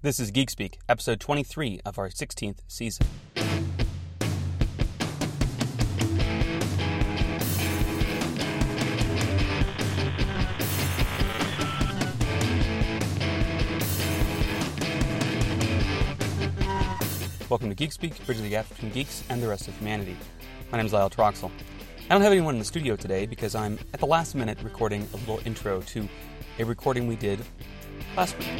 This is Geek Speak, episode 23 of our 16th season. Welcome to Geek Speak, bridging the gap between geeks and the rest of humanity. My name is Lyle Troxel. I don't have anyone in the studio today because I'm at the last minute recording a little intro to a recording we did last week.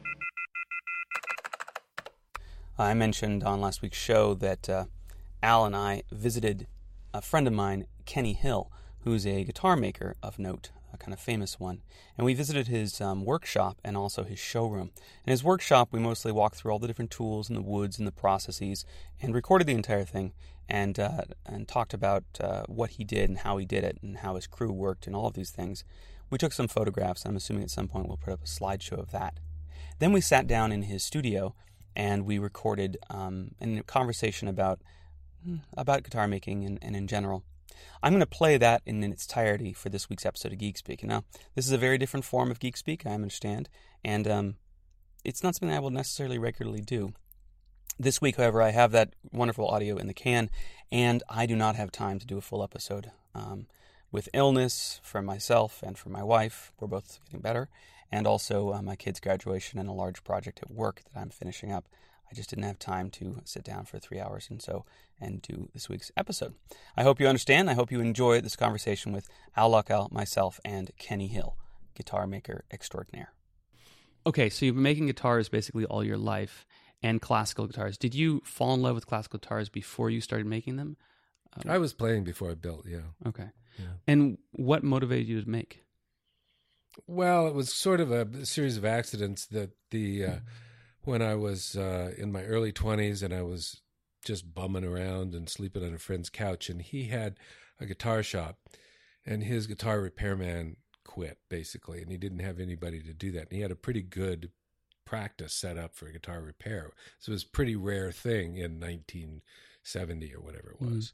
I mentioned on last week's show that Al and I visited a friend of mine, Kenny Hill, who's a guitar maker of note, a kind of famous one. And we visited his workshop and also his showroom. In his workshop, we mostly walked through all the different tools and the woods and the processes and recorded the entire thing and talked about what he did and how he did it and how his crew worked and all of these things. We took some photographs. I'm assuming at some point we'll put up a slideshow of that. Then we sat down in his studio and we recorded a conversation about guitar making and in general. I'm going to play that in its entirety for this week's episode of Geek Speak. Now, this is a very different form of Geek Speak, I understand, and it's not something I will necessarily regularly do. This week, however, I have that wonderful audio in the can, and I do not have time to do a full episode. With illness for myself and for my wife, we're both getting better, and also my kid's graduation and a large project at work that I'm finishing up. I just didn't have time to sit down for 3 hours and do this week's episode. I hope you understand. I hope you enjoy this conversation with Al Luckow, myself, and Kenny Hill, guitar maker extraordinaire. Okay, so you've been making guitars basically all your life, and classical guitars. Did you fall in love with classical guitars before you started making them? I was playing before I built, yeah. Okay. Yeah. And what motivated you to make? Well, it was sort of a series of accidents that when I was in my early 20s and I was just bumming around and sleeping on a friend's couch, and he had a guitar shop, and his guitar repairman quit, basically, and he didn't have anybody to do that. And he had a pretty good practice set up for guitar repair. So it was a pretty rare thing in 1970 or whatever it was.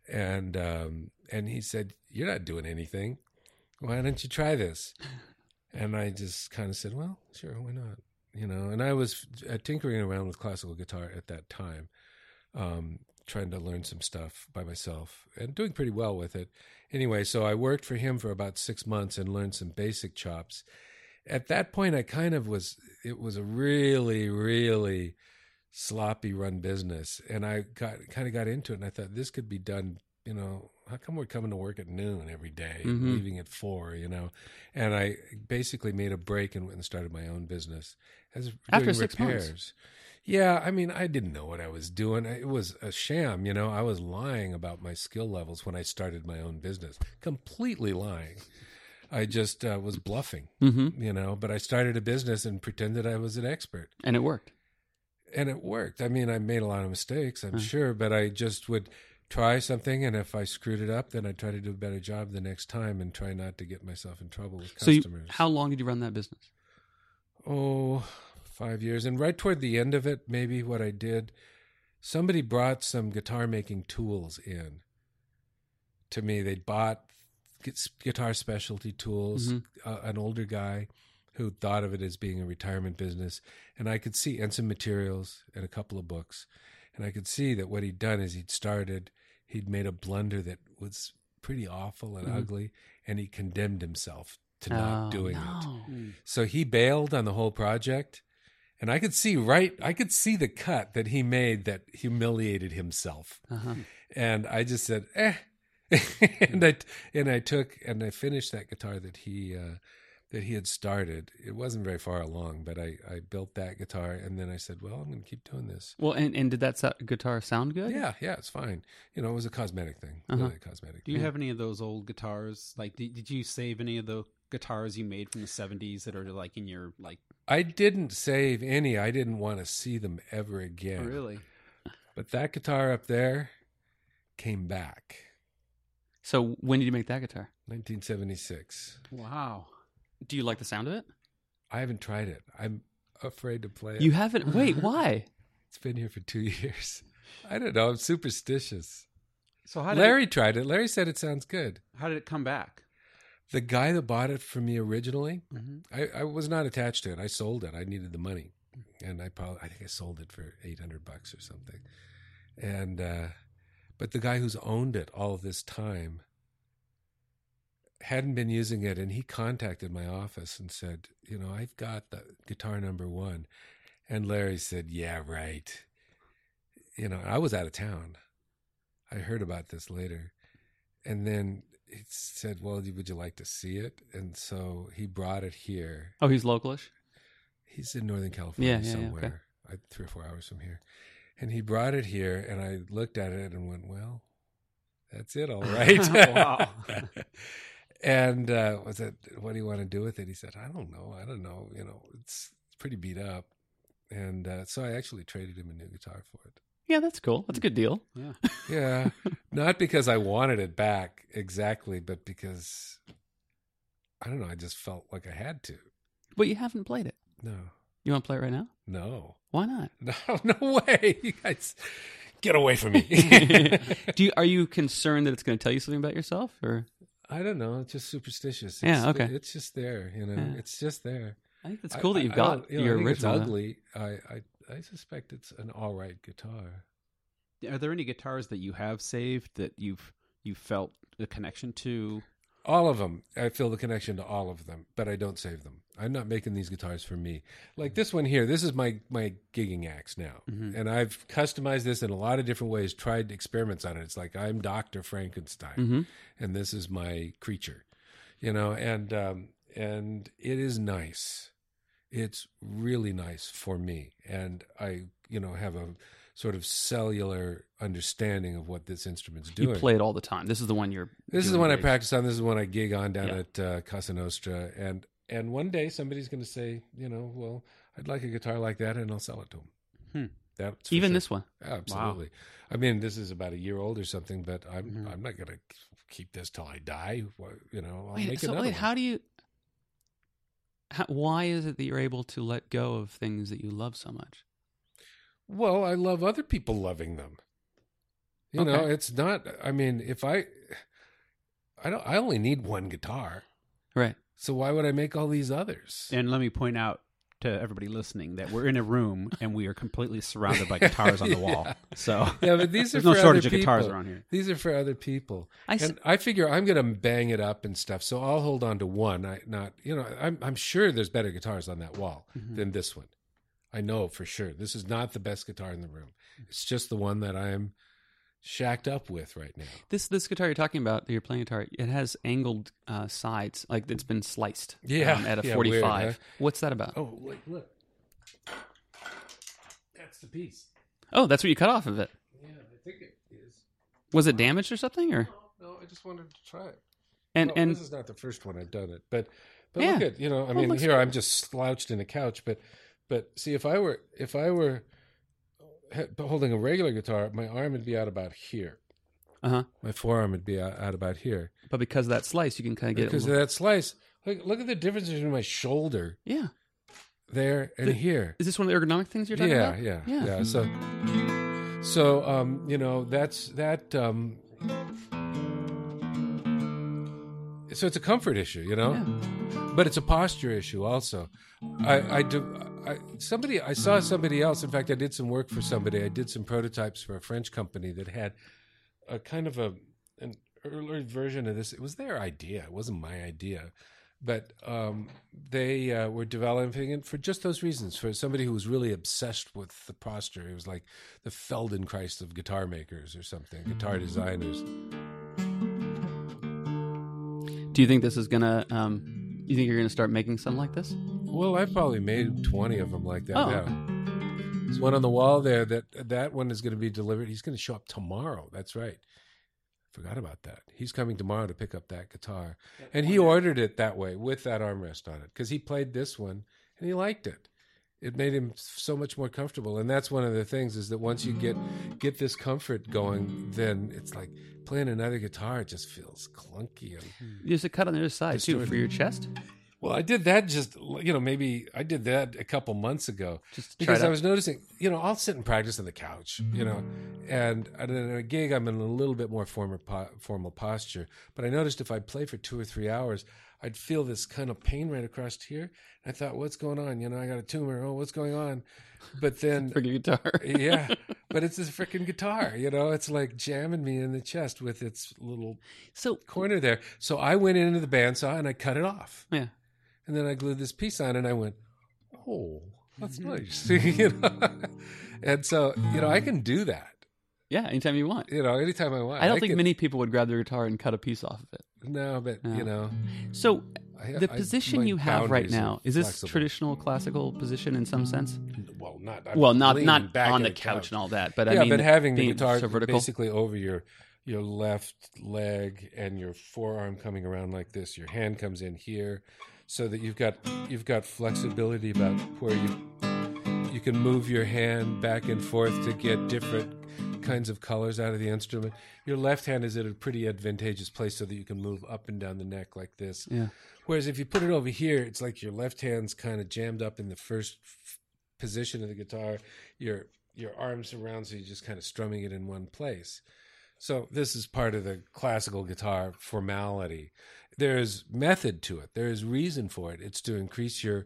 And he said, "You're not doing anything. Why don't you try this?" And I just kind of said, "Well, sure, why not?" You know, and I was tinkering around with classical guitar at that time, trying to learn some stuff by myself and doing pretty well with it. Anyway, so I worked for him for about 6 months and learned some basic chops. At that point, it was a really, really sloppy run business. And I kind of got into it, and I thought this could be done, you know, how come we're coming to work at noon every day, leaving at 4, you know? And I basically made a break and went and started my own business. After 6 months? Yeah, I mean, I didn't know what I was doing. It was a sham, you know? I was lying about my skill levels when I started my own business. Completely lying. I just was bluffing, you know? But I started a business and pretended I was an expert. And it worked. I mean, I made a lot of mistakes, I'm sure, but I just would try something, and if I screwed it up, then I'd try to do a better job the next time and try not to get myself in trouble with customers. So how long did you run that business? 5 years. And right toward the end of it, maybe what I did, somebody brought some guitar-making tools in to me. They'd bought guitar specialty tools, an older guy who thought of it as being a retirement business, and I could see, and some materials and a couple of books, and I could see that what he'd done is he'd made a blunder that was pretty awful and ugly, and he condemned himself to not doing it. So he bailed on the whole project, and I could see the cut that he made that humiliated himself. And I just said, and I finished that guitar that he had started. It wasn't very far along, but I built that guitar, and then I said, well, I'm going to keep doing this. Well, and did that guitar sound good? Yeah, it's fine. You know, it was a cosmetic thing. Really a cosmetic Do thing. you have any of those old guitars? Like, did you save any of the guitars you made from the 70s that are like in your, like... I didn't save any. I didn't want to see them ever again. Oh, really? But that guitar up there came back. So when did you make that guitar? 1976. Wow. Do you like the sound of it? I haven't tried it. I'm afraid to play it. You haven't? Wait, why? It's been here for 2 years. I don't know. I'm superstitious. So how Larry tried it. Larry said it sounds good. How did it come back? The guy that bought it from me originally, I was not attached to it. I sold it. I needed the money. and I think I sold it for $800 or something. And but the guy who's owned it all of this time hadn't been using it, and he contacted my office and said, I've got the guitar number 1. And Larry said, yeah, right. I was out of town. I heard about this later. And then he said, well, would you like to see it? And so he brought it here. Oh, he's localish? He's in Northern California Yeah, somewhere, okay. 3 or 4 hours from here. And he brought it here, and I looked at it and went, well, that's it, all right. Wow. And was it, what do you want to do with it? He said, I don't know. It's pretty beat up. And so I actually traded him a new guitar for it. Yeah, that's cool. That's a good deal. Yeah. Yeah. Not because I wanted it back exactly, but because, I don't know, I just felt like I had to. But you haven't played it. No. You want to play it right now? No. Why not? No way. You guys, get away from me. Are you concerned that it's going to tell you something about yourself, or? I don't know. It's just superstitious. Okay. It's just there, Yeah. It's just there. I think it's cool that you've got your I think original. it's ugly. I suspect it's an all right guitar. Are there any guitars that you have saved that you felt a connection to? All of them. I feel the connection to all of them, but I don't save them. I'm not making these guitars for me. Like this one here, this is my gigging axe now. Mm-hmm. And I've customized this in a lot of different ways, tried experiments on it. It's like I'm Dr. Frankenstein, Mm-hmm. and this is my creature, and it is nice. It's really nice for me. And I, have a sort of cellular understanding of what this instrument's doing. You play it all the time. This is the one you're. This is the one I practice on. This is the one I gig on down Yeah. at Casa Nostra. And one day somebody's going to say, well, I'd like a guitar like that, and I'll sell it to them. That's for Even sure. this one. Absolutely. Wow. I mean, this is about a year old or something, but I'm not going to keep this till I die. I'll make another one. How do you? Why is it that you're able to let go of things that you love so much? Well, I love other people loving them. It's not. I mean, if I only need one guitar, right? So why would I make all these others? And let me point out to everybody listening that we're in a room and we are completely surrounded by guitars on the wall. So yeah, but these are there's no for shortage other of guitars people. around here. These are for other people, and I figure I'm going to bang it up and stuff. So I'll hold on to one. I'm sure there's better guitars on that wall than this one. I know for sure. This is not the best guitar in the room. It's just the one that I am shacked up with right now. This guitar you're talking about, that you're playing guitar, it has angled sides, like it's been sliced. At a 45. Weird, huh? What's that about? Oh, look. That's the piece. Oh, that's what you cut off of it. Yeah, I think it is. Was it damaged or something, or? No, I just wanted to try it. And this is not the first one I've done it, but Yeah. look at I mean, here I'm just slouched in a couch, but see, if I were holding a regular guitar, my arm would be out about here. My forearm would be out about here. But because of that slice, you can kind of get because it. of that slice. Look at the difference between my shoulder. Yeah. There and here. Is this one of the ergonomic things you're talking about? Yeah. So that's that. So it's a comfort issue, Yeah. but it's a posture issue also. I saw somebody else. In fact, I did some work for somebody. I did some prototypes for a French company that had a kind of an earlier version of this. It was their idea. It wasn't my idea. But they were developing it for just those reasons, for somebody who was really obsessed with the posture. It was like the Feldenkrais of guitar makers or something, guitar designers. Do you think this is going to, you think you're going to start making some like this? Well, I've probably made 20 of them like that. Oh, yeah. okay. There's one on the wall there that one is going to be delivered. He's going to show up tomorrow. That's right. Forgot about that. He's coming tomorrow to pick up that guitar. And he ordered it that way with that armrest on it because he played this one and he liked it. It made him so much more comfortable. And that's one of the things, is that once you get this comfort going, then it's like playing another guitar, it just feels clunky. There's a cut on the other side too for your chest. Well, I did that maybe I did that a couple months ago, Just because I was noticing, I'll sit and practice on the couch, and at a gig I'm in a little bit more formal posture. But I noticed if I play for 2 or 3 hours, I'd feel this kind of pain right across here. I thought, what's going on? I got a tumor. Oh, what's going on? But then, Freaking guitar. yeah, but it's this freaking guitar, it's like jamming me in the chest with its little corner there. So I went into the bandsaw and I cut it off. Yeah. And then I glued this piece on and I went, oh, that's nice. And so, I can do that. Yeah, anytime you want. Anytime I want. I don't think many people would grab their guitar and cut a piece off of it. No, but, So the position you have right now, is this flexible. Traditional classical position in some sense? Well, not not back on in the couch and all that, but yeah, but having the being guitar so vertical. basically over your left leg and your forearm coming around like this. Your hand comes in here, so that you've got flexibility about where you can move your hand back and forth to get different kinds of colors out of the instrument. Your left hand is at a pretty advantageous place so that you can move up and down the neck like this. Yeah. Whereas if you put it over here, it's like your left hand's kind of jammed up in the first position of the guitar. Your arms around, so you're just kind of strumming it in one place. So this is part of the classical guitar formality. There's method to it. There is reason for it. It's to increase your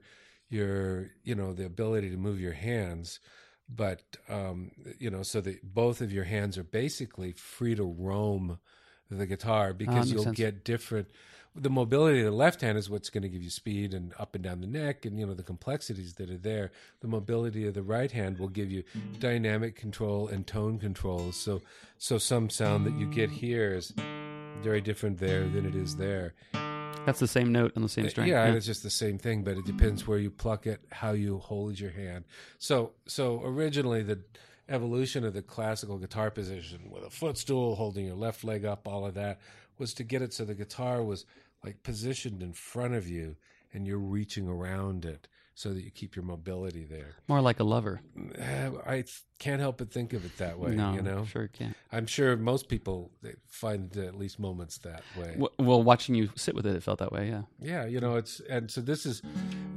the ability to move your hands, but so that both of your hands are basically free to roam the guitar, because you'll get different. The mobility of the left hand is what's going to give you speed and up and down the neck and the complexities that are there. The mobility of the right hand will give you dynamic control and tone control. So some sound that you get here is very different there than it is there. That's the same note on the same string. Yeah, and it's just the same thing, but it depends where you pluck it, how you hold your hand. So originally the evolution of the classical guitar position with a footstool, holding your left leg up, all of that, was to get it so the guitar was like positioned in front of you and you're reaching around it so that you keep your mobility there. More like a lover. I can't help but think of it that way. No, sure can't. I'm sure most people find at least moments that way. Well, watching you sit with it felt that way. Yeah. And so this is,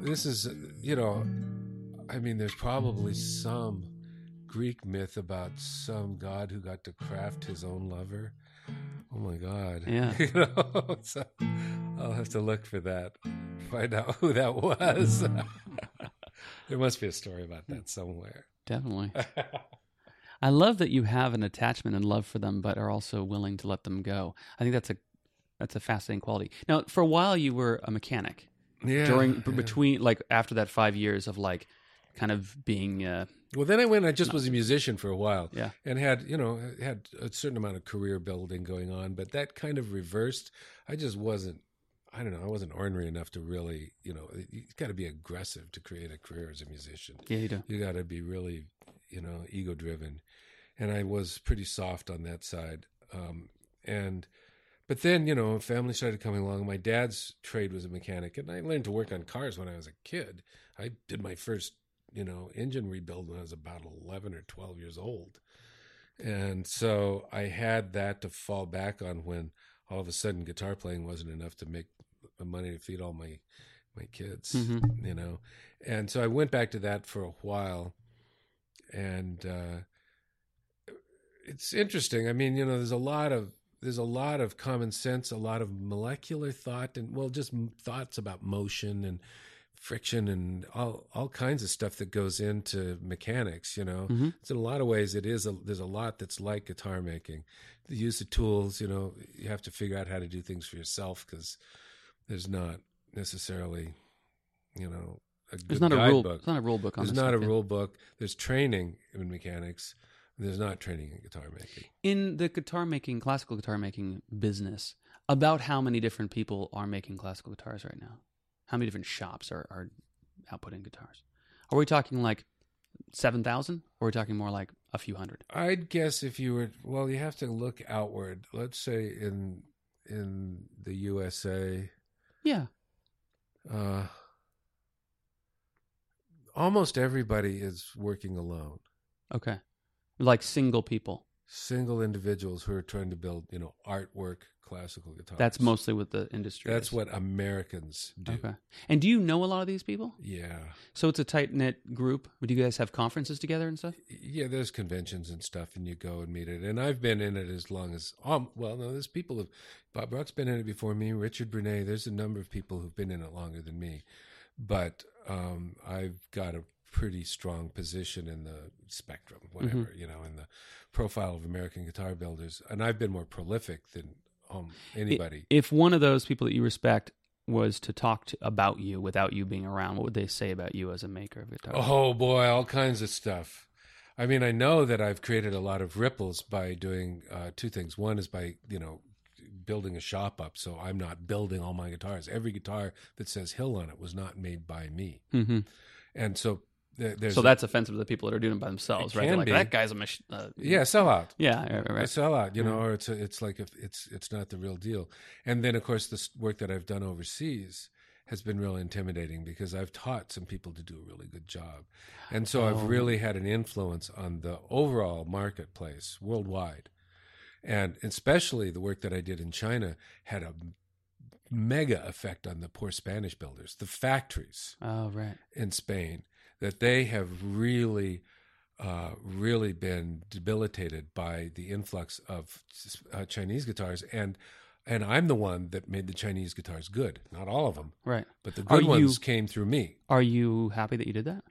I mean, there's probably some Greek myth about some god who got to craft his own lover. Oh my God. Yeah. So I'll have to look for that, find out who that was. There must be a story about that somewhere. Definitely. I love that you have an attachment and love for them, but are also willing to let them go. I think that's a fascinating quality. Now, for a while, you were a mechanic. Yeah. Between after that 5 years of kind of being. Well, then I just was a musician for a while. Yeah. And had a certain amount of career building going on, but that kind of reversed. I just wasn't. I don't know. I wasn't ornery enough to really, you got to be aggressive to create a career as a musician. Yeah, you do. You got to be really, ego driven. And I was pretty soft on that side. But then, family started coming along. My dad's trade was a mechanic, and I learned to work on cars when I was a kid. I did my first, engine rebuild when I was about 11 or 12 years old. And so I had that to fall back on when all of a sudden guitar playing wasn't enough to make money to feed all my kids, And so I went back to that for a while. And it's interesting. I mean, there's a lot of common sense, a lot of molecular thought, and just thoughts about motion and friction and all kinds of stuff that goes into mechanics. So in a lot of ways, there's a lot that's like guitar making. The use of tools, you have to figure out how to do things for yourself, because there's not necessarily, a good There's not guidebook. There's not a rule book on There's this not stuff, a rule book. There's training in mechanics. There's not training in guitar making. In the classical guitar making business, about how many different people are making classical guitars right now? How many different shops are outputting guitars? Are we talking like 7,000, or are we talking more like a few hundred? I'd guess if you were, you have to look outward. Let's say in the USA. Yeah. Almost everybody is working alone. Okay. Like single people. single individuals who are trying to build, artwork, classical guitars. That's mostly what the industry That's is. what Americans do. Okay. And do you know a lot of these people? Yeah. So it's a tight-knit group? Do you guys have conferences together and stuff? Yeah, there's conventions and stuff, and you go and meet it. And I've been in it as long as, there's people Bob Rock's been in it before me, Richard Brunet. There's a number of people who've been in it longer than me. But I've got a pretty strong position in the spectrum, whatever, in the profile of American guitar builders. And I've been more prolific than anybody. If one of those people that you respect was to talk about you without you being around, what would they say about you as a maker of guitars? Oh, boy, all kinds of stuff. I mean, I know that I've created a lot of ripples by doing two things. One is by, building a shop up, so I'm not building all my guitars. Every guitar that says Hill on it was not made by me. Mm-hmm. And so there's... So that's offensive to the people that are doing it by themselves, right? They're like, that guy's a machine. Sellout. Yeah, right. A sellout, or it's like if it's not the real deal. And then, of course, the work that I've done overseas has been really intimidating because I've taught some people to do a really good job. And so I've really had an influence on the overall marketplace worldwide. And especially the work that I did in China had a mega effect on the poor Spanish builders, the factories in Spain, that they have really been debilitated by the influx of Chinese guitars. And I'm the one that made the Chinese guitars good. Not all of them. Right. But the good ones came through me. Are you happy that you did that?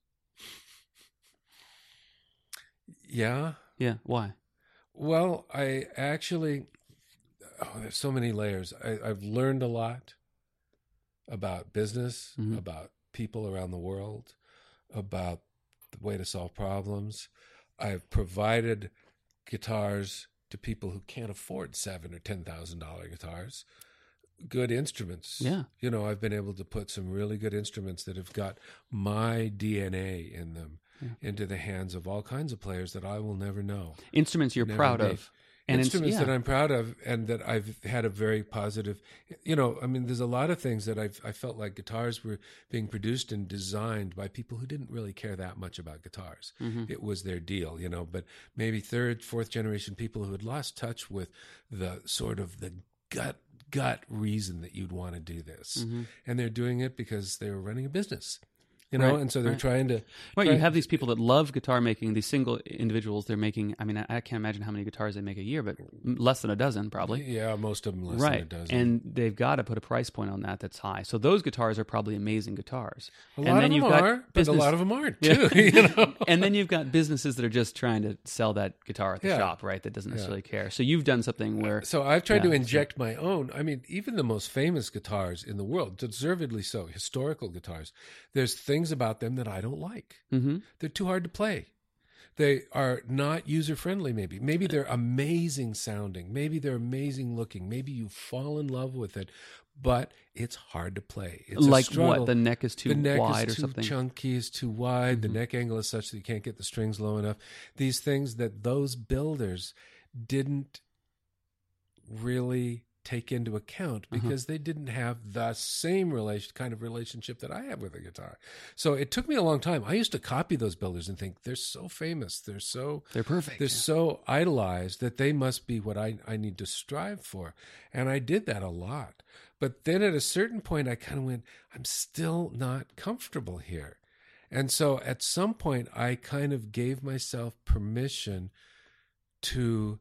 Yeah. Yeah. Why? Well, I actually, there's so many layers. I've learned a lot about business, about people around the world, about the way to solve problems. I've provided guitars to people who can't afford $7,000 or $10,000 guitars. Good instruments. Yeah. I've been able to put some really good instruments that have got my DNA in them into the hands of all kinds of players that I will never know. Instruments you're proud of. And instruments that I'm proud of and that I've had a very positive, there's a lot of things that I felt like guitars were being produced and designed by people who didn't really care that much about guitars. Mm-hmm. It was their deal, but maybe third, fourth generation people who had lost touch with the sort of the gut reason that you'd want to do this. Mm-hmm. And they're doing it because they were running a business. And so they're trying to... Right, you have these people that love guitar making, these single individuals, they're making, I can't imagine how many guitars they make a year, but less than a dozen probably. Yeah, most of them less than a dozen. And they've got to put a price point on that's high. So those guitars are probably amazing guitars. A lot of them are, but a lot of them aren't too. And then you've got businesses that are just trying to sell that guitar at the shop, right, that doesn't necessarily care. So you've done something where... So I've tried to inject my own. Even the most famous guitars in the world, deservedly so, historical guitars, there's things about them that I don't like. Mm-hmm. They're too hard to play. They are not user-friendly, maybe. Maybe they're amazing sounding. Maybe they're amazing looking. Maybe you fall in love with it, but it's hard to play. It's like a struggle. What? The neck is too wide or something? The neck is too chunky, is too wide. Mm-hmm. The neck angle is such that you can't get the strings low enough. These things that those builders didn't really take into account because they didn't have the same kind of relationship that I have with a guitar. So it took me a long time. I used to copy those builders and think they're so famous. They're perfect. They're so idolized that they must be what I need to strive for. And I did that a lot. But then at a certain point, I kind of went, I'm still not comfortable here. And so at some point, I kind of gave myself permission to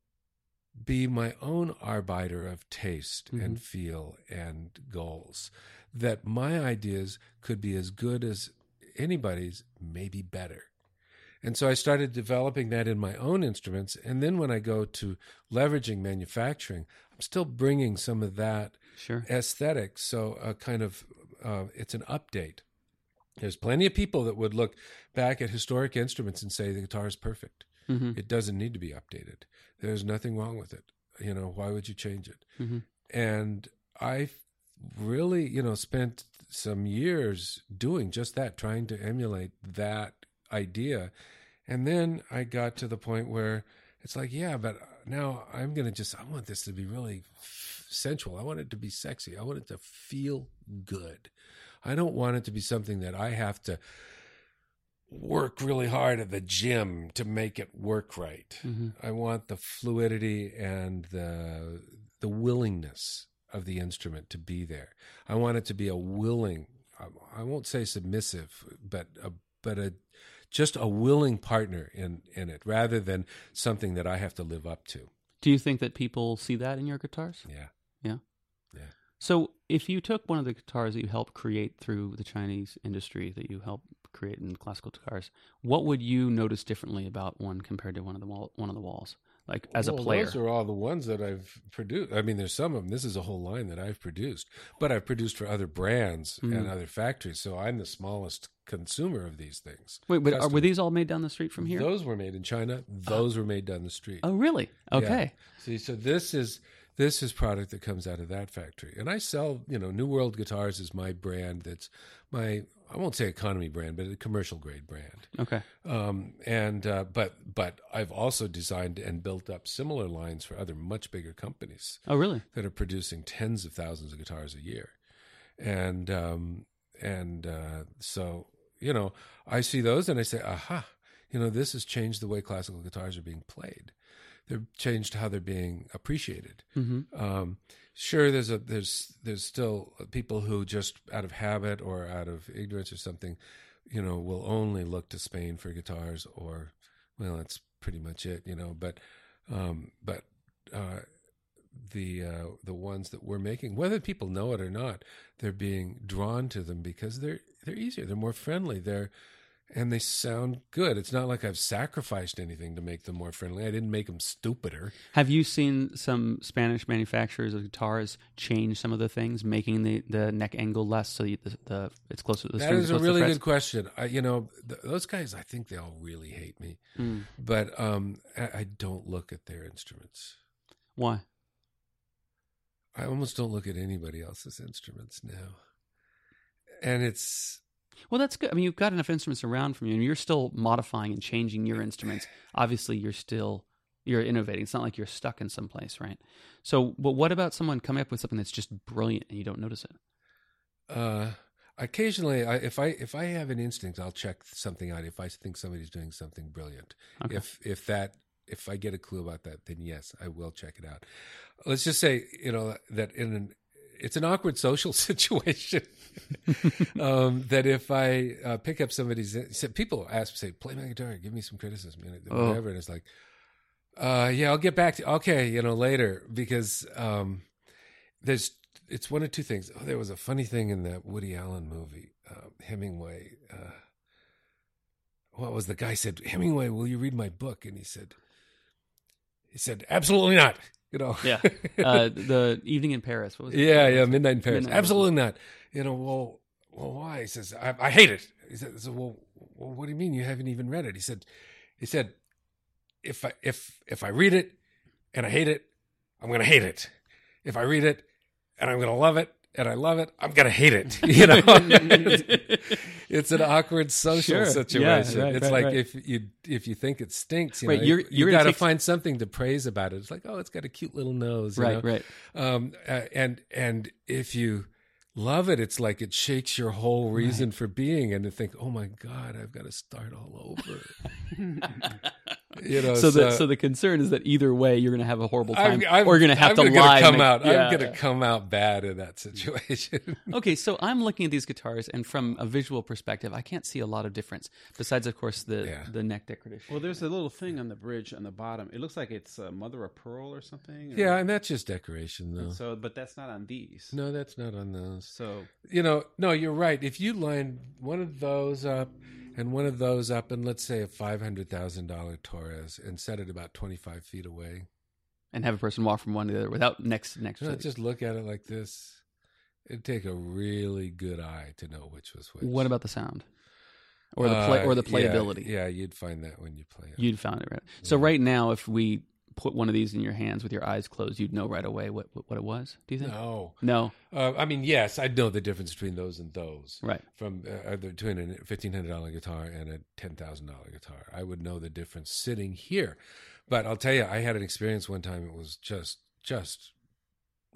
be my own arbiter of taste and feel and goals, that my ideas could be as good as anybody's, maybe better. And so I started developing that in my own instruments. And then when I go to leveraging manufacturing, I'm still bringing some of that aesthetic. So it's an update. There's plenty of people that would look back at historic instruments and say the guitar is perfect. Mm-hmm. It doesn't need to be updated. There's nothing wrong with it. Why would you change it? Mm-hmm. And I really, spent some years doing just that, trying to emulate that idea. And then I got to the point where it's like, yeah, but now I want this to be really sensual. I want it to be sexy. I want it to feel good. I don't want it to be something that I have to work really hard at the gym to make it work right. Mm-hmm. I want the fluidity and the willingness of the instrument to be there. I want it to be a willing, I won't say submissive, but just a willing partner in it, rather than something that I have to live up to. Do you think that people see that in your guitars? Yeah. Yeah. Yeah. So if you took one of the guitars that you helped create through the Chinese industry that you helped create in classical guitars, what would you notice differently about one compared to one of the walls? Like as a player, those are all the ones that I've produced. I mean, there's some of them. This is a whole line that I've produced, but I've produced for other brands and other factories. So I'm the smallest consumer of these things. Wait, but were these all made down the street from here? Those were made in China. Those were made down the street. Oh, really? Okay. Yeah. See, so this is product that comes out of that factory, and I sell. New World Guitars is my brand. That's my, I won't say economy brand, but a commercial grade brand. Okay. But I've also designed and built up similar lines for other much bigger companies. Oh, really? That are producing tens of thousands of guitars a year, so I see those and I say, aha, this has changed the way classical guitars are being played. They've changed how they're being appreciated. Mm-hmm. Sure, there's still people who just out of habit or out of ignorance or something, will only look to Spain for guitars, or, well, that's pretty much it, But the ones that we're making, whether people know it or not, they're being drawn to them because they're easier, they're more friendly, and they sound good. It's not like I've sacrificed anything to make them more friendly. I didn't make them stupider. Have you seen some Spanish manufacturers of guitars change some of the things, making the neck angle less so it's closer to the strings? That is a really good question. Those guys, I think they all really hate me. But I don't look at their instruments. Why? I almost don't look at anybody else's instruments now. And it's... Well, that's good. I mean, you've got enough instruments around from you, and you're still modifying and changing your instruments. Obviously, you're innovating. It's not like you're stuck in some place, right? So, but what about someone coming up with something that's just brilliant and you don't notice it? Occasionally, if I have an instinct, I'll check something out. If I think somebody's doing something brilliant, okay. If I get a clue about that, then yes, I will check it out. Let's just say, that it's an awkward social situation. That if I pick up somebody's, people ask, say, play my guitar, give me some criticism, whatever, and it's like, yeah, I'll get back to, okay, later, because it's one of two things. Oh, there was a funny thing in that Woody Allen movie, Hemingway. What was the guy said? Hemingway, will you read my book? And he said, absolutely not. Yeah. The Evening in Paris. What was it? Yeah, Midnight in Paris. Absolutely not. Well, why? He says, I hate it. He said, well, what do you mean you haven't even read it? He said, if I read it and I hate it, I'm going to hate it. If I read it and I'm going to love it and I love it, I'm going to hate it. It's an awkward social situation. Yeah, right, it's right, like right. if you think it stinks, right, you got to find something to praise about it. It's like, oh, it's got a cute little nose. Right. And if you love it, it's like it shakes your whole reason for being, and to think, oh my God, I've got to start all over. So the concern is that either way you're going to have a horrible time, or you're going to have to lie. I'm going to come out bad in that situation. Okay, so I'm looking at these guitars, and from a visual perspective, I can't see a lot of difference. Besides, of course, the neck decoration. Well, there's a little thing on the bridge on the bottom. It looks like it's mother of pearl or something. Yeah, and that's just decoration, though. So, but that's not on these. No, that's not on those. So no, you're right. If you line one of those up and one of those up, and let's say a $500,000 Torres, and set it about 25 feet away, and have a person walk from one to the other without next. Just look at it like this. It'd take a really good eye to know which was which. What about the sound, or the playability? Yeah, you'd find that when you play it. You'd find it, right? So right now, if we put one of these in your hands with your eyes closed, you'd know right away what it was. Do you think? No. I mean, yes, I'd know the difference between those and those. Right. From between a $1,500 guitar and a $10,000 guitar, I would know the difference sitting here. But I'll tell you, I had an experience one time. It was just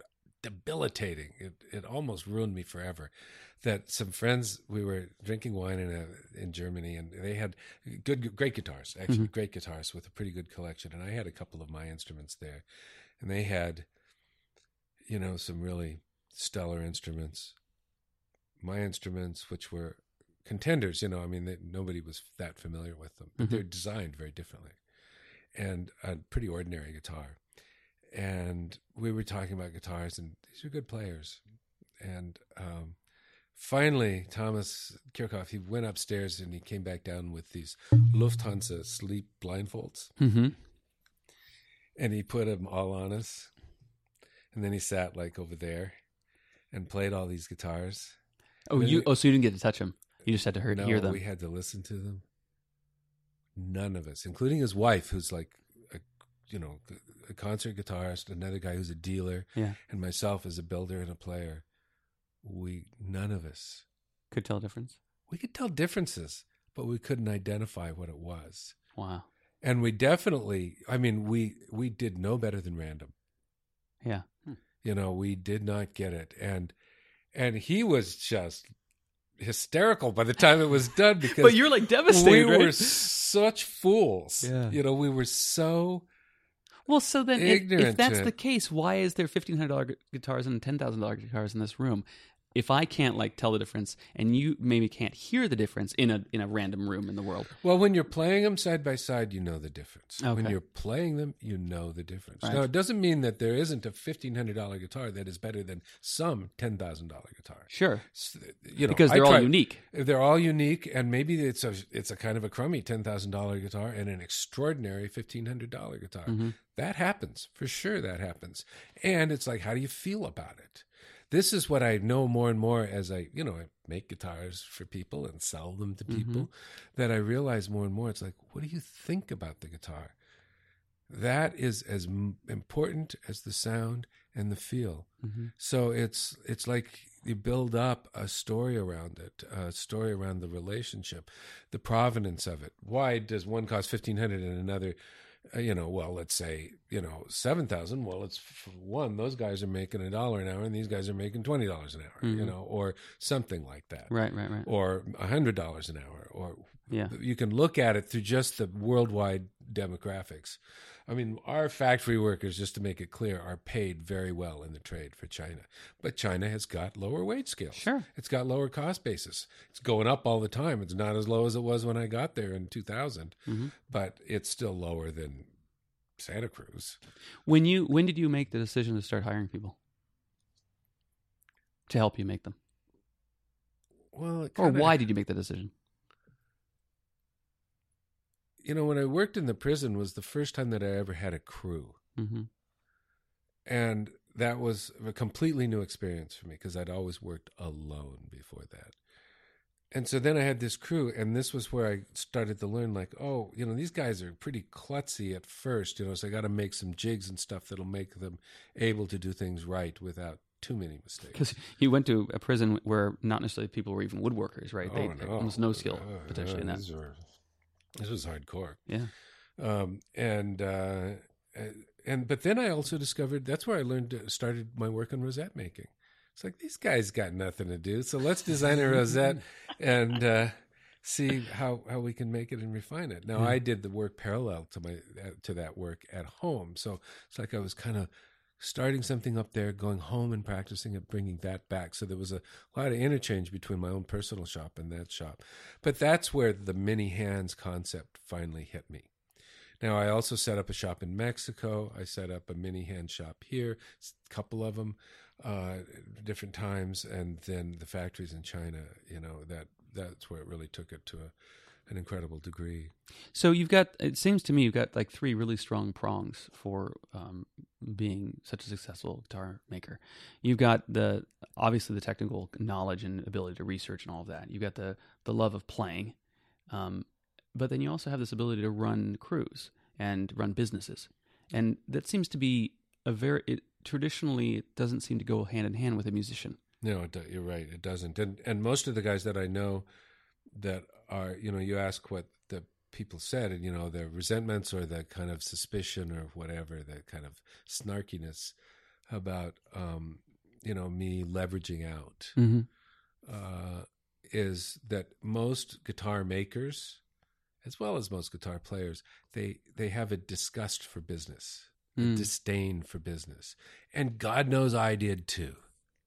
debilitating. It almost ruined me forever. That some friends, we were drinking wine in Germany, and they had great guitars, actually great guitars with a pretty good collection. And I had a couple of my instruments there, and they had, some really stellar instruments. My instruments, which were contenders, nobody was that familiar with them, but they're designed very differently, and a pretty ordinary guitar. And we were talking about guitars, and these are good players. And finally, Thomas Kirchhoff, he went upstairs and he came back down with these Lufthansa sleep blindfolds. Mm-hmm. And he put them all on us. And then he sat like over there and played all these guitars. So you didn't get to touch them. You just had to hear them. We had to listen to them. None of us, including his wife, who's like a concert guitarist, another guy who's a dealer, and myself as a builder and a player. None of us could tell a difference. We could tell differences, but we couldn't identify what it was. Wow. And we definitely, we did no better than random. Yeah. We did not get it. And he was just hysterical by the time it was done, because but you're like devastated. We were such fools. Yeah. We were so well. So then, ignorant if that's the case, why is there $1,500 guitars and $10,000 guitars in this room? If I can't tell the difference, and you maybe can't hear the difference in a random room in the world. Well, when you're playing them side by side, you know the difference. Okay. When you're playing them, you know the difference. Right. Now, it doesn't mean that there isn't a $1,500 guitar that is better than some $10,000 guitar. Sure. Because they're all unique. They're all unique, and maybe it's a kind of a crummy $10,000 guitar and an extraordinary $1,500 guitar. Mm-hmm. That happens for sure. That happens, and it's like, how do you feel about it? This is what I know more and more as I make guitars for people and sell them to people, that I realize more and more. It's like, what do you think about the guitar? That is as important as the sound and the feel. Mm-hmm. So it's like you build up a story around it, a story around the relationship, the provenance of it. Why does one cost $1,500 and another let's say, $7,000. Well, it's for one, those guys are making $1 an hour and these guys are making $20 an hour, or something like that. Right. Or $100 an hour. Or yeah, you can look at it through just the worldwide demographics. Our factory workers, just to make it clear, are paid very well in the trade for China. But China has got lower wage scales. Sure. It's got lower cost basis. It's going up all the time. It's not as low as it was when I got there in 2000, but it's still lower than Santa Cruz. When did you make the decision to start hiring people to help you make them? Well, or why did you make the decision? When I worked in the prison was the first time that I ever had a crew. Mm-hmm. And that was a completely new experience for me, because I'd always worked alone before that. And so then I had this crew, and this was where I started to learn, these guys are pretty klutzy at first, so I got to make some jigs and stuff that'll make them able to do things right without too many mistakes. Because you went to a prison where not necessarily people were even woodworkers, right? Almost no skill potentially in that. This was hardcore. Yeah. But then I also discovered, that's where I started my work on rosette making. It's like, these guys got nothing to do, so let's design a rosette and see how we can make it and refine it. Now, I did the work parallel to that work at home, so it's like I was kind of starting something up there, going home and practicing it, bringing that back. So there was a lot of interchange between my own personal shop and that shop. But that's where the mini hands concept finally hit me. Now, I also set up a shop in Mexico. I set up a mini hand shop here, a couple of them, different times. And then the factories in China, that's where it really took it to an incredible degree. So it seems to me you've got like three really strong prongs for being such a successful guitar maker. You've got obviously the technical knowledge and ability to research and all of that. You've got the love of playing, but then you also have this ability to run crews and run businesses. And that seems to be traditionally it doesn't seem to go hand in hand with a musician. No, you're right. It doesn't. And most of the guys that I know that are, you ask what the people said, and, the resentments or the kind of suspicion or whatever, the kind of snarkiness about me leveraging out, Mm-hmm. is that most guitar makers, as well as most guitar players, they have a disgust for business, a disdain for business. And God knows I did too.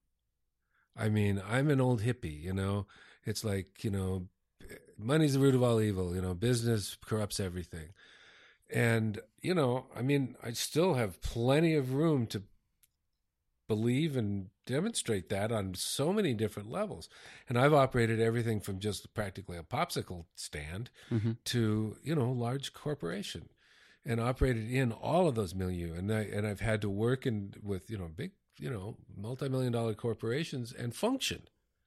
I mean, I'm an old hippie, It's like, money's the root of all evil, business corrupts everything. And, I still have plenty of room to believe and demonstrate that on so many different levels. And I've operated everything from just practically a popsicle stand to, large corporation, and operated in all of those milieu. And I've had to work with, big, multi-million-dollar corporations and function.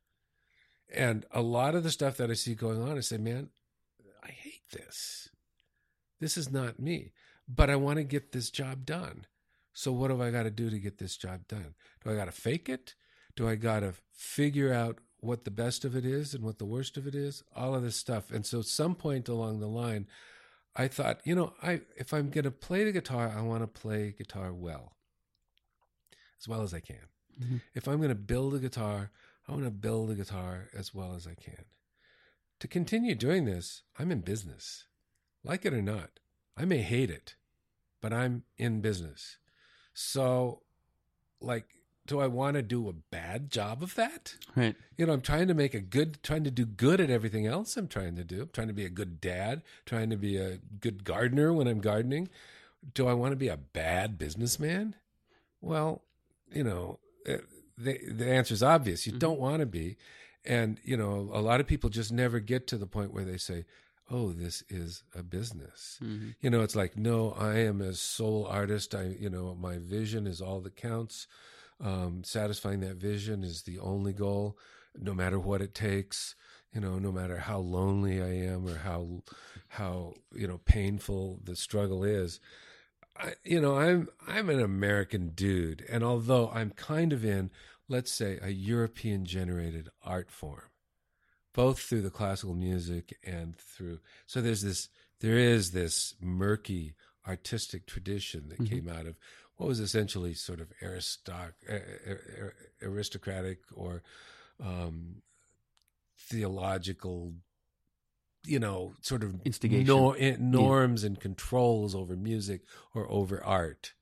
And a lot of the stuff that I see going on, I say, man, I hate this. This is not me, but I want to get this job done. So what have I got to do to get this job done? Do I got to fake it? Do I got to figure out what the best of it is and what the worst of it is? All of this stuff. And so at some point along the line, I thought, if I'm going to play the guitar, I want to play guitar well as I can. Mm-hmm. If I'm going to build a guitar, I want to build a guitar as well as I can. To continue doing this, I'm in business. Like it or not, I may hate it, but I'm in business. So, do I want to do a bad job of that? Right. I'm trying to do good at everything else I'm trying to do. I'm trying to be a good dad, trying to be a good gardener when I'm gardening. Do I want to be a bad businessman? Well, the answer is obvious. You don't want to be. And, a lot of people just never get to the point where they say, oh, this is a business. Mm-hmm. It's like, no, I am a sole artist. My vision is all that counts. Satisfying that vision is the only goal, no matter what it takes, no matter how lonely I am or how painful the struggle is. I'm an American dude. And although I'm kind of in, let's say, a European generated art form, both through the classical music and so there is this murky artistic tradition that came out of what was essentially sort of aristocratic or theological, sort of instigation, norms and controls over music or over art.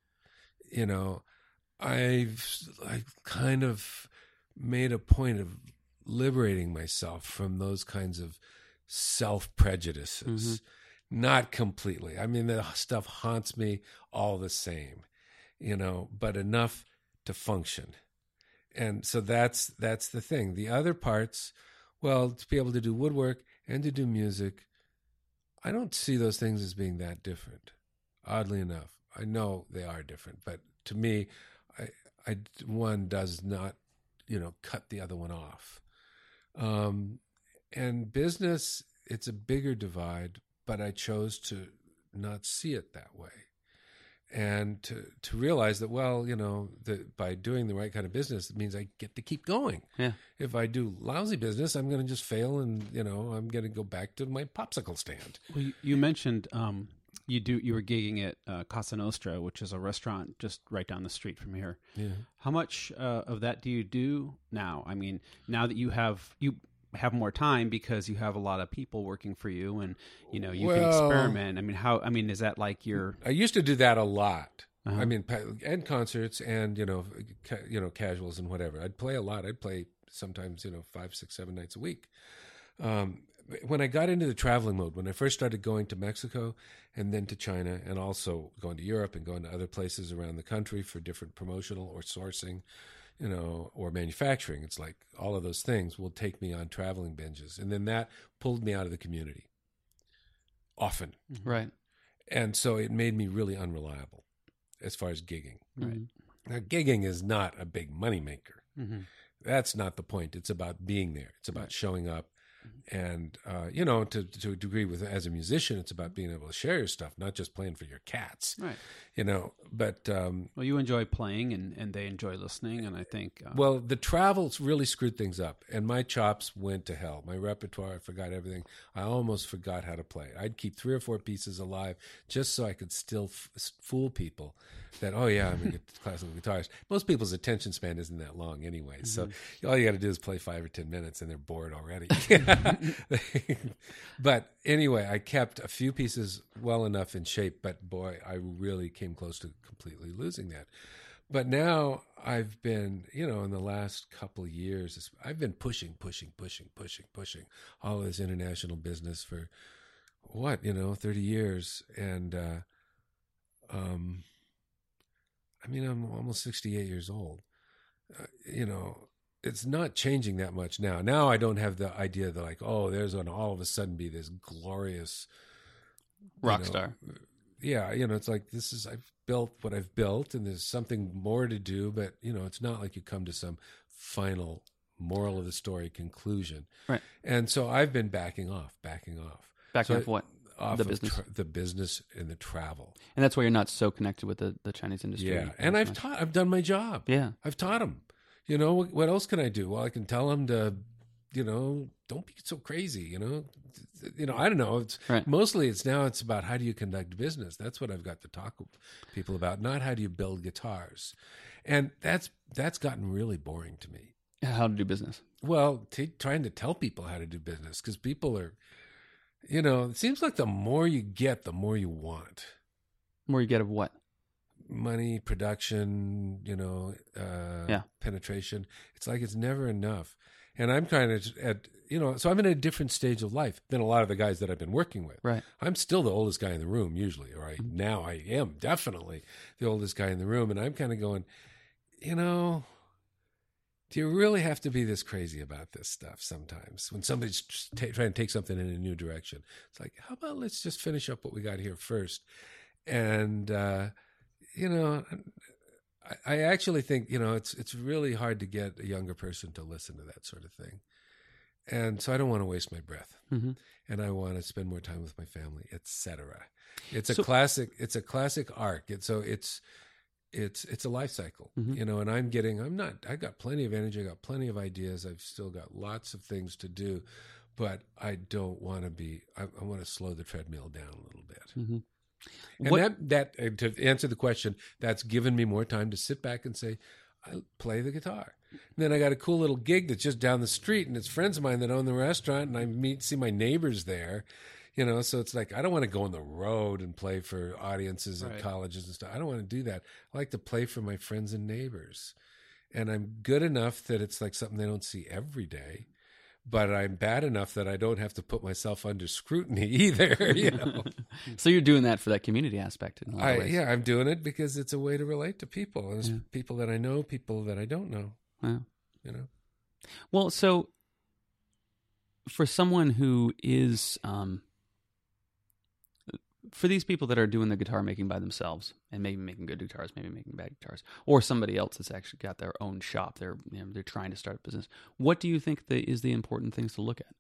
I've kind of made a point of liberating myself from those kinds of self-prejudices. Not completely. I mean, the stuff haunts me all the same, but enough to function. And so that's the thing. The other parts, well, to be able to do woodwork and to do music, I don't see those things as being that different. Oddly enough, I know they are different, but to me, one does not, cut the other one off. And business, it's a bigger divide, but I chose to not see it that way. And to realize that, well, that by doing the right kind of business, it means I get to keep going. Yeah. If I do lousy business, I'm going to just fail and, I'm going to go back to my popsicle stand. Well, you mentioned you were gigging at Casa Nostra, which is a restaurant just right down the street from here. Yeah. How much of that do you do now? I mean, now that you have more time because you have a lot of people working for you, and you can experiment. I mean, is that like I used to do that a lot. I mean, and concerts and casuals and whatever. I'd play a lot. I'd play sometimes 5, 6, 7 nights a week. When I got into the traveling mode, when I first started going to Mexico and then to China, and also going to Europe and going to other places around the country for different promotional or sourcing, or manufacturing, it's like all of those things will take me on traveling binges. And then that pulled me out of the community often. Right. And so it made me really unreliable as far as gigging. Right. Now, gigging is not a big money maker. Mm-hmm. That's not the point. It's about being there. It's about showing up. And, to a degree as a musician, it's about being able to share your stuff, not just playing for your cats, right? But, well, you enjoy playing and they enjoy listening. And I think, well, the travels really screwed things up, and my chops went to hell. My repertoire, I forgot everything. I almost forgot how to play. I'd keep 3 or 4 pieces alive just so I could still fool people that, oh yeah, I'm a classical guitarist. Most people's attention span isn't that long anyway. So all you got to do is play 5 or 10 minutes and they're bored already. But anyway, I kept a few pieces well enough in shape, but boy, I really came close to completely losing that. But now I've been, in the last couple of years, I've been pushing all of this international business for 30 years. And, I'm almost 68 years old. It's not changing that much now. Now I don't have the idea that there's going to all of a sudden be this glorious rock star. Yeah, it's like I've built what I've built, and there's something more to do. But it's not like you come to some final moral of the story conclusion. Right. And so I've been backing off. Backing off what? Off the business, the business and the travel. And that's why you're not so connected with the Chinese industry. Yeah, and I've done my job. Yeah, I've taught them. What else can I do? Well, I can tell them to, don't be so crazy. I don't know. It's right. Mostly it's about how do you conduct business. That's what I've got to talk with people about, not how do you build guitars. And that's gotten really boring to me. How to do business? Well, trying to tell people how to do business, because people are, it seems like the more you get, the more you want. More you get of what? Money, production, penetration. It's like it's never enough. And I'm kind of so I'm in a different stage of life than a lot of the guys that I've been working with. Right. I'm still the oldest guy in the room usually, right? Mm-hmm. Now I am definitely the oldest guy in the room. And I'm kind of going, do you really have to be this crazy about this stuff sometimes? When somebody's trying to take something in a new direction, it's like, how about let's just finish up what we got here first? And, I actually think, it's really hard to get a younger person to listen to that sort of thing. And so I don't want to waste my breath. Mm-hmm. And I want to spend more time with my family, etc. It's a classic arc. It's a life cycle, mm-hmm. And I got plenty of energy. I got plenty of ideas. I've still got lots of things to do, but I don't want to I want to slow the treadmill down a little bit. Mm-hmm. And that to answer the question, that's given me more time to sit back and say, I play the guitar. And then I got a cool little gig that's just down the street, and it's friends of mine that own the restaurant, and I see my neighbors there. So it's like, I don't want to go on the road and play for audiences at colleges and stuff. I don't want to do that. I like to play for my friends and neighbors. And I'm good enough that it's like something they don't see every day. But I'm bad enough that I don't have to put myself under scrutiny either, So you're doing that for that community aspect in a lot of ways. Yeah, I'm doing it because it's a way to relate to people. And it's people that I know, people that I don't know. Yeah. Well, so for someone who is... for these people that are doing the guitar making by themselves and maybe making good guitars, maybe making bad guitars, or somebody else that's actually got their own shop, they're trying to start a business. What do you think is the important things to look at?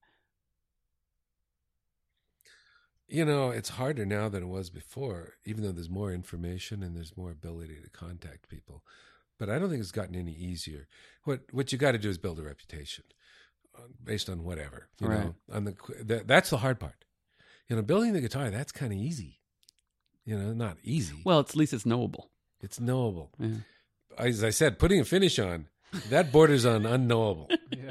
It's harder now than it was before, even though there's more information and there's more ability to contact people. But I don't think it's gotten any easier. What you got to do is build a reputation based on whatever. That's the hard part. Building the guitar, that's kind of easy. Not easy. Well, at least it's knowable. It's knowable. Yeah. As I said, putting a finish on, that borders on unknowable. Yeah.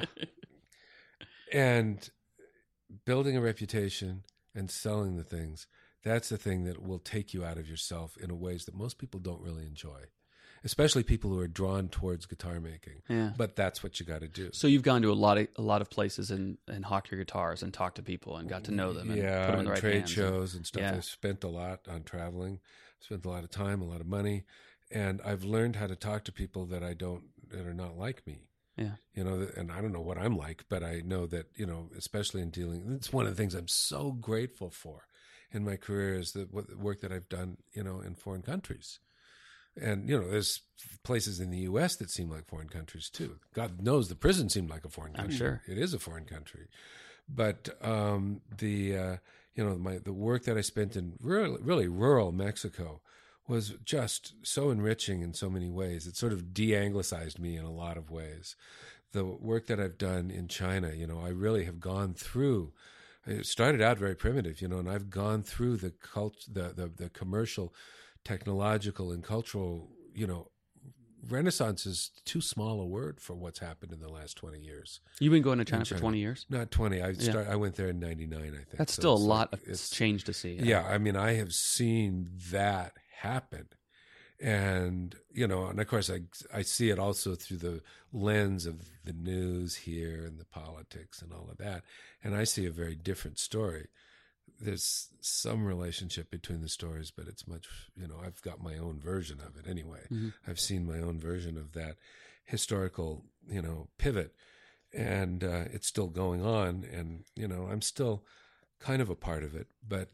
And building a reputation and selling the things, that's the thing that will take you out of yourself in ways that most people don't really enjoy. Especially people who are drawn towards guitar making. Yeah. But that's what you got to do. So you've gone to a lot of places and hawked your guitars and talked to people and got to know them and put them in the right trade hands shows and stuff. I spent a lot on traveling. Spent a lot of time, a lot of money, and I've learned how to talk to people that are not like me. Yeah. And I don't know what I'm like, but I know that, especially in dealing, it's one of the things I'm so grateful for in my career is the work that I've done, in foreign countries. And, there's places in the U.S. that seem like foreign countries, too. God knows the prison seemed like a foreign country. I'm sure. It is a foreign country. But the work that I spent in really rural Mexico was just so enriching in so many ways. It sort of de-anglicized me in a lot of ways. The work that I've done in China, I really have gone through. It started out very primitive, and I've gone through the commercial, technological, and cultural, Renaissance is too small a word for what's happened in the last 20 years. You've been going to China for 20 years? Not 20. I went there in 99, I think. That's still a lot of change to see. Yeah, I mean, I have seen that happen. And, and of course, I see it also through the lens of the news here and the politics and all of that. And I see a very different story. There's some relationship between the stories, but it's much, I've got my own version of it anyway. Mm-hmm. I've seen my own version of that historical, pivot, and it's still going on. And, I'm still kind of a part of it, but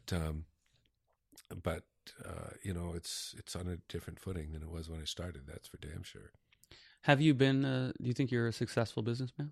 it's on a different footing than it was when I started. That's for damn sure. Have you been, do you think you're a successful businessman?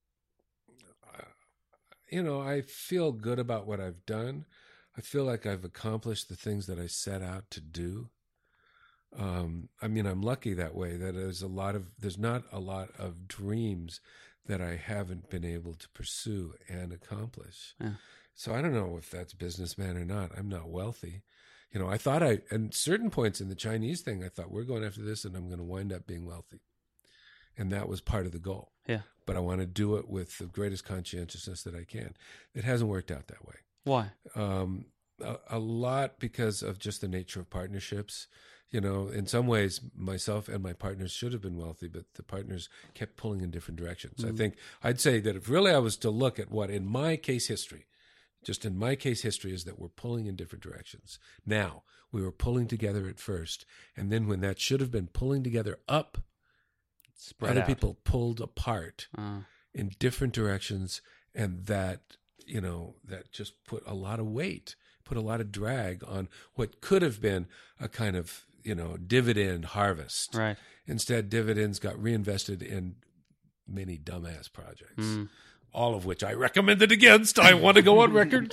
I feel good about what I've done. I feel like I've accomplished the things that I set out to do. I'm lucky that way, that there's not a lot of dreams that I haven't been able to pursue and accomplish. Yeah. So I don't know if that's businessman or not. I'm not wealthy. I thought at certain points in the Chinese thing, I thought we're going after this and I'm going to wind up being wealthy. And that was part of the goal. Yeah. But I want to do it with the greatest conscientiousness that I can. It hasn't worked out that way. Why? A lot because of just the nature of partnerships. In some ways, myself and my partners should have been wealthy, but the partners kept pulling in different directions. Mm-hmm. I think I'd say that if really I was to look at what in my case history, is that we're pulling in different directions. Now, we were pulling together at first, and then when that should have been pulling together up, other people pulled apart in different directions, and that just put a lot of weight, put a lot of drag on what could have been a kind of dividend harvest. Right. Instead, dividends got reinvested in many dumbass projects, all of which I recommended against. I want to go on record.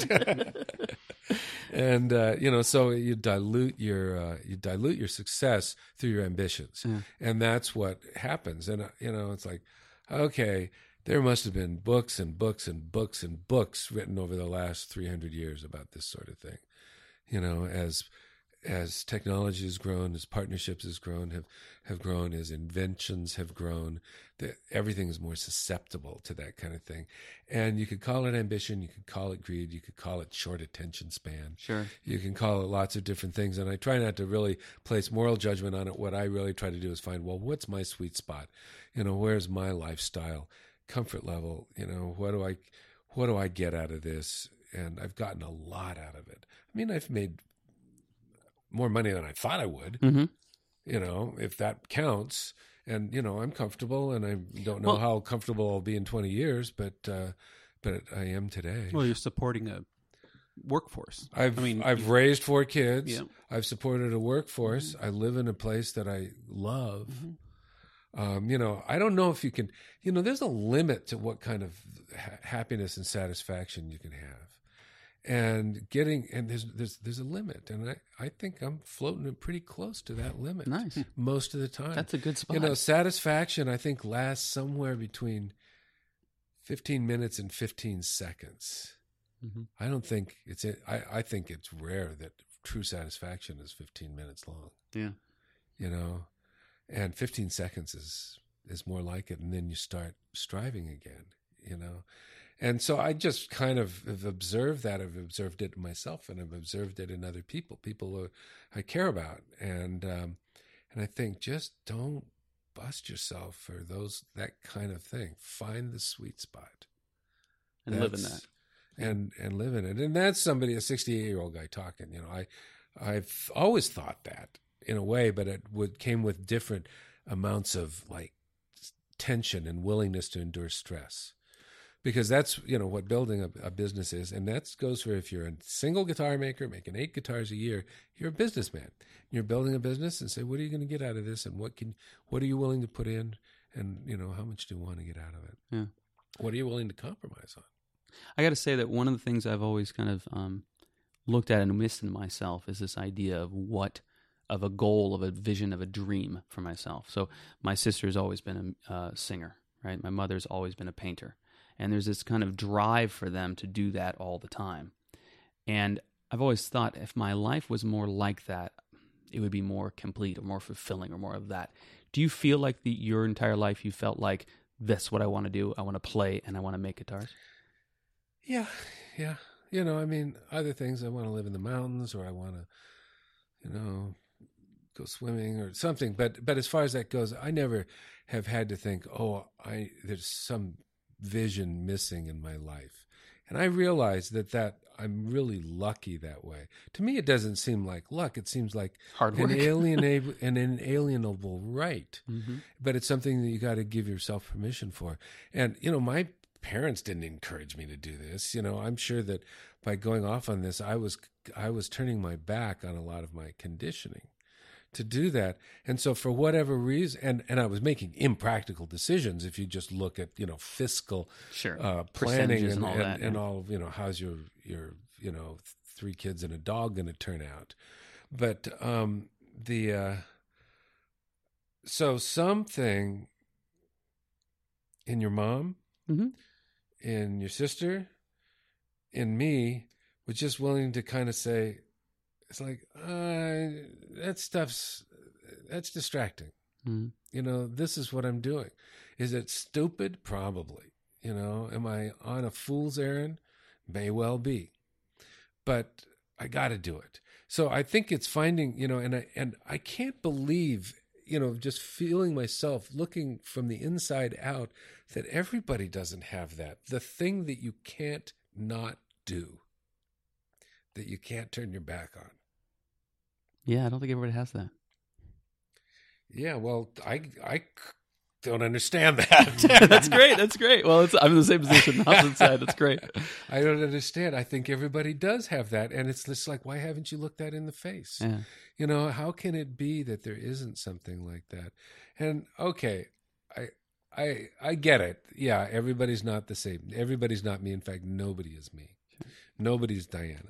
And so you dilute your success through your ambitions, and that's what happens. And it's like, okay, there must have been books and books and books and books written over the last 300 years about this sort of thing. As technology has grown, as partnerships have grown, as inventions have grown, everything is more susceptible to that kind of thing. And you could call it ambition, you could call it greed, you could call it short attention span. Sure. You can call it lots of different things. And I try not to really place moral judgment on it. What I really try to do is find, well, what's my sweet spot? Where's my lifestyle, comfort level? What do I get out of this? And I've gotten a lot out of it. I mean, I've made more money than I thought I would, if that counts. And, I'm comfortable, and I don't know how comfortable I'll be in 20 years, but I am today. Well, you're supporting a workforce. I've raised 4 kids. Yeah. I've supported a workforce. I live in a place that I love. I don't know if you can, there's a limit to what kind of happiness and satisfaction you can have. And there's a limit, and I think I'm floating pretty close to that limit. Nice. Most of the time. That's a good spot. Satisfaction I think lasts somewhere between 15 minutes and 15 seconds. Mm-hmm. I don't think I think it's rare that true satisfaction is 15 minutes long. Yeah. And 15 seconds is more like it, and then you start striving again. And so I just kind of have observed that. I've observed it in myself, and I've observed it in other people I care about. And I think just don't bust yourself for that kind of thing. Find the sweet spot. And live in that. And live in it. And that's somebody, a 68-year-old guy talking. I've always thought that in a way, but it came with different amounts of like tension and willingness to endure stress. Because that's, what building a business is. And that goes for if you're a single guitar maker making 8 guitars a year, you're a businessman. You're building a business and say, what are you going to get out of this? And what are you willing to put in? And, how much do you want to get out of it? Yeah. What are you willing to compromise on? I got to say that one of the things I've always kind of looked at and missed in myself is this idea of a goal, of a vision, of a dream for myself. So my sister's always been a singer, right? My mother's always been a painter. And there's this kind of drive for them to do that all the time. And I've always thought if my life was more like that, it would be more complete or more fulfilling or more of that. Do you feel like your entire life you felt like, that's what I want to do, I want to play, and I want to make guitars? Yeah. I mean, other things, I want to live in the mountains, or I want to, go swimming or something. But as far as that goes, I never have had to think, there's some vision missing in my life. And I realize that I'm really lucky that way. To me, it doesn't seem like luck. It seems like hard work. an inalienable right. Mm-hmm. But it's something that you got to give yourself permission for. And, my parents didn't encourage me to do this. I'm sure that by going off on this, I was turning my back on a lot of my conditioning to do that. And so for whatever reason, and I was making impractical decisions, if you just look at, fiscal planning and all that, and all, how's your 3 kids and a dog going to turn out. But so something in your mom, mm-hmm. in your sister, in me, was just willing to kind of say, it's like, that's distracting. Mm-hmm. This is what I'm doing. Is it stupid? Probably. Am I on a fool's errand? May well be. But I got to do it. So I think it's finding, and I can't believe, just feeling myself looking from the inside out, that everybody doesn't have that. The thing that you can't not do, that you can't turn your back on. Yeah, I don't think everybody has that. Yeah, well, I don't understand that. That's great. That's great. Well, I'm in the same position, opposite side. That's great. I don't understand. I think everybody does have that, and it's just like, why haven't you looked that in the face? Yeah. How can it be that there isn't something like that? And okay, I get it. Yeah, everybody's not the same. Everybody's not me. In fact, nobody is me. Sure. Nobody's Diana.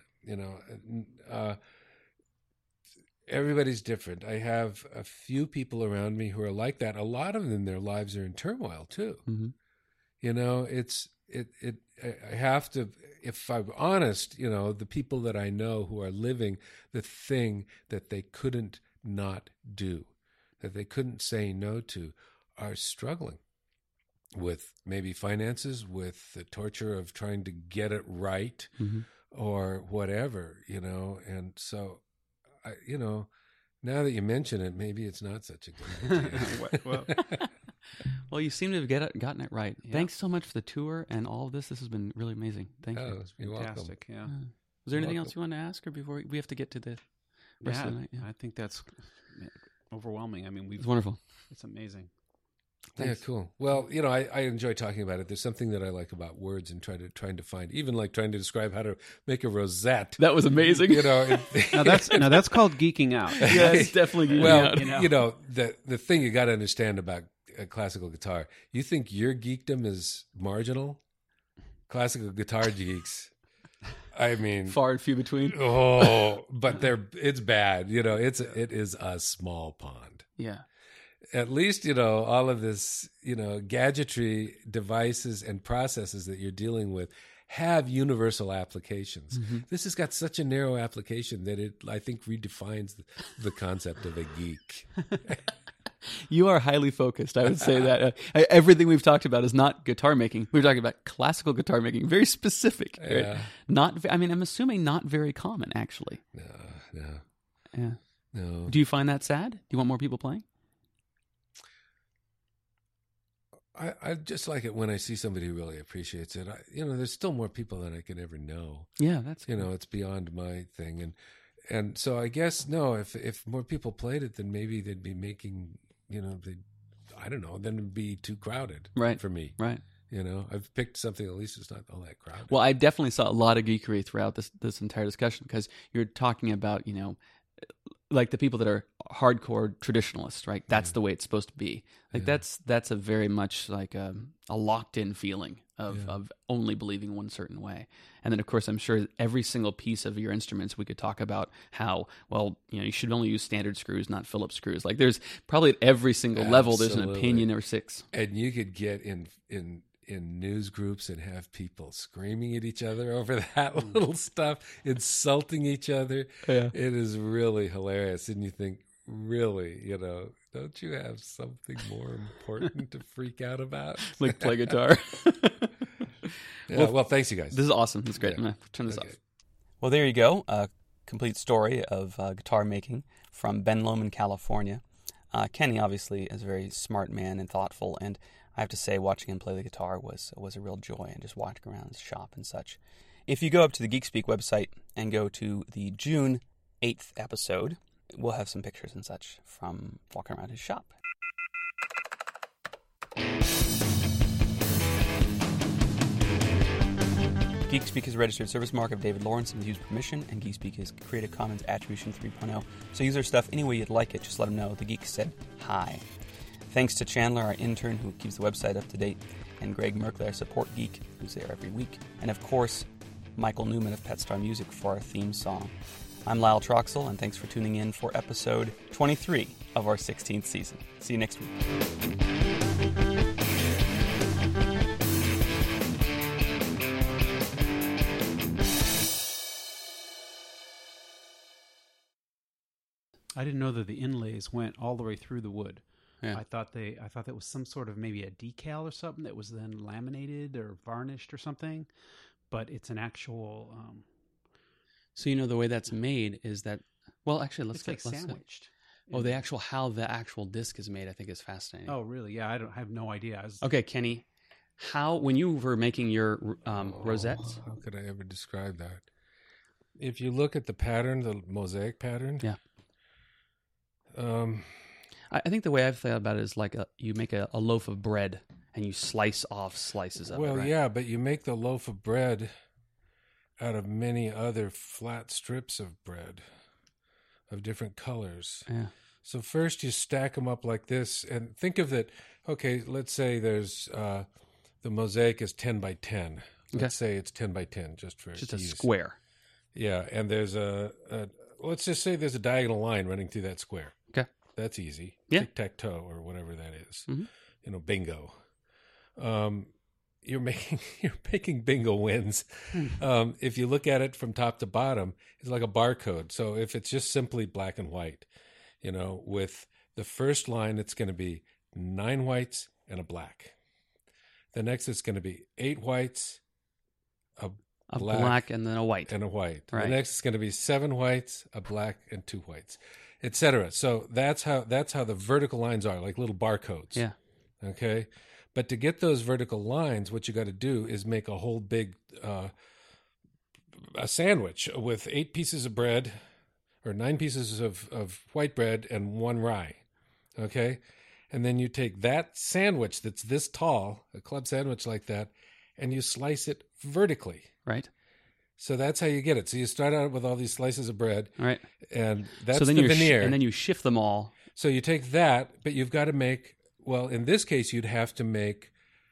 Everybody's different. I have a few people around me who are like that. A lot of them, their lives are in turmoil too. Mm-hmm. I have to, if I'm honest, the people that I know who are living the thing that they couldn't not do, that they couldn't say no to, are struggling with maybe finances, with the torture of trying to get it right, mm-hmm. or whatever, and so, now that you mention it, maybe it's not such a good idea. Well, you seem to have gotten it right. Yeah. Thanks so much for the tour and all of this. This has been really amazing. Thank you. You're Fantastic. welcome. Yeah. Was there anything else you wanted to ask, or before we have to get to the rest of the night? Yeah, I think that's overwhelming. I mean, it's wonderful. It's amazing. Thanks. Yeah, cool. Well, I enjoy talking about it. There's something that I like about words and trying to find, even like trying to describe how to make a rosette. That was amazing. Now that's called geeking out. Yeah, it's definitely geeking out. The thing you got to understand about classical guitar, you think your geekdom is marginal? Classical guitar geeks, I mean, far and few between. But it's bad. It is a small pond. Yeah. At least, all of this, gadgetry devices and processes that you're dealing with have universal applications. Mm-hmm. This has got such a narrow application that it, I think, redefines the concept of a geek. You are highly focused. I would say that everything we've talked about is not guitar making. We're talking about classical guitar making, very specific. Right? Yeah. I'm assuming not very common, actually. No. Yeah. No. Do you find that sad? Do you want more people playing? I just like it when I see somebody who really appreciates it. There's still more people than I can ever know. Yeah, that's cool. It's beyond my thing, and so I guess if more people played it, then maybe they'd be making I don't know, then it'd be too crowded, right, for me, right. I've picked something at least it's not all that crowded. Well, I definitely saw a lot of geekery throughout this entire discussion, because you're talking about like the people that are hardcore traditionalists, right? That's the way it's supposed to be. Like that's a very much like a locked in feeling of only believing one certain way. And then of course I'm sure every single piece of your instruments we could talk about how, well, you should only use standard screws, not Phillips screws. Like there's probably at every single level there's an opinion or six. And you could get in news groups and have people screaming at each other over that little stuff, insulting each other. Yeah. It is really hilarious. And you think, really, don't you have something more important to freak out about? Like play guitar. Well, thanks, you guys. This is awesome. This is great. I'm going to turn this off. Well, there you go. A complete story of guitar making from Ben Lomond, California. Kenny, obviously, is a very smart man and thoughtful, and I have to say, watching him play the guitar was a real joy, and just walking around his shop and such. If you go up to the Geekspeak website and go to the June 8th episode, we'll have some pictures and such from walking around his shop. Geekspeak is a registered service mark of David Lawrence and is used with permission, and Geekspeak is Creative Commons Attribution 3.0. So use our stuff any way you'd like it. Just let them know the Geek said hi. Thanks to Chandler, our intern, who keeps the website up to date, and Greg Merkley, our support geek, who's there every week. And of course, Michael Newman of Pet Star Music for our theme song. I'm Lyle Troxell, and thanks for tuning in for episode 23 of our 16th season. See you next week. I didn't know that the inlays went all the way through the wood. Yeah. I thought that was some sort of maybe a decal or something that was then laminated or varnished or something, but it's an actual. So the way that's made is that. Well, actually, let's sandwiched. Oh, how the actual disc is made, I think, is fascinating. Oh, really? Yeah, I have no idea. Okay, Kenny, when you were making your rosettes, how could I ever describe that? If you look at the pattern, the mosaic pattern, yeah. I think the way I've thought about it is like you make a loaf of bread and you slice off slices of it. Well, right? yeah, but you make the loaf of bread out of many other flat strips of bread of different colors. Yeah. So first you stack them up like this, and think of it. Okay, let's say there's the mosaic is 10 by 10. Let's say it's 10 by 10, just a square. Yeah, and there's let's just say there's a diagonal line running through that square. Okay. That's easy. Yeah. Tic-tac-toe or whatever that is. Mm-hmm. Bingo. You're making bingo wins. If you look at it from top to bottom, it's like a barcode. So if it's just simply black and white, with the first line, it's going to be 9 whites and a black. The next, it's going to be 8 whites, a black and then a white. And a white. Right. The next is going to be 7 whites, a black, and 2 whites, etc. So that's how the vertical lines are, like little barcodes. Yeah. Okay. But to get those vertical lines, what you got to do is make a whole big a sandwich with 8 pieces of bread or 9 pieces of white bread and 1 rye. Okay. And then you take that sandwich that's this tall, a club sandwich like that, and you slice it vertically. Right. So that's how you get it. So you start out with all these slices of bread. Right. And that's the veneer. And then you shift them all. So you take that, but you've got to make, well, in this case, you'd have to make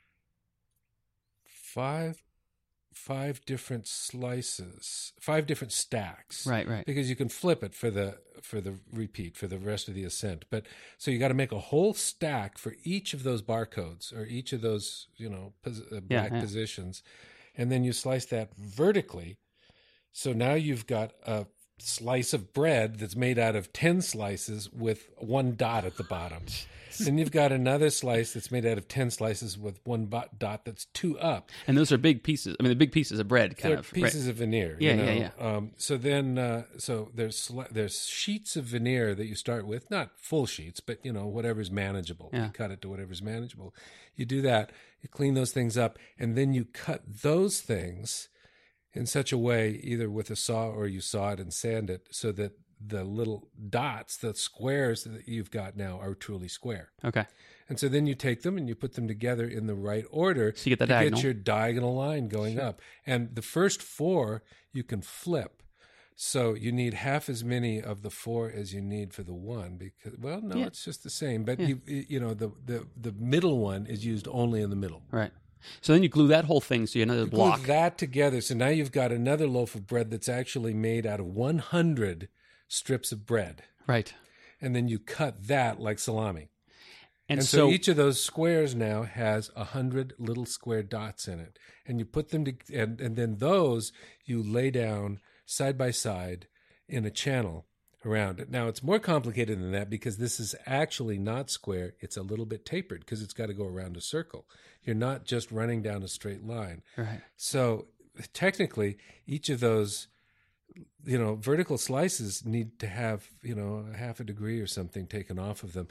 five different slices, 5 different stacks. Right. Because you can flip it for the repeat, for the rest of the ascent. But so you got to make a whole stack for each of those barcodes or each of those, black positions. And then you slice that vertically. So now you've got a slice of bread that's made out of 10 slices with 1 dot at the bottom. Then you've got another slice that's made out of 10 slices with 1 dot that's 2 up. And those are big pieces. I mean, the big pieces of bread, pieces of veneer. Yeah. So then, so there's sheets of veneer that you start with, not full sheets, but whatever's manageable. Yeah. You cut it to whatever's manageable. You do that. You clean those things up, and then you cut those things in such a way, either with a saw or you saw it and sand it, so that the little dots, the squares that you've got now are truly square. Okay. And so then you take them and you put them together in the right order. So you get the diagonal. Get your diagonal line going up. And the first 4 you can flip. So you need half as many of the 4 as you need for the 1 because, well, no, it's just the same. But you know, the middle one is used only in the middle. Right. So then you glue that whole thing, so you another block. Glue that together. So now you've got another loaf of bread that's actually made out of 100 strips of bread. Right. And then you cut that like salami. And so each of those squares now has 100 little square dots in it. And you put them and then those you lay down side by side in a channel around it. Now, it's more complicated than that because this is actually not square. It's a little bit tapered because it's got to go around a circle. You're not just running down a straight line. Right. So technically, each of those, you know, vertical slices need to have, you know, 1/2 degree or something taken off of them.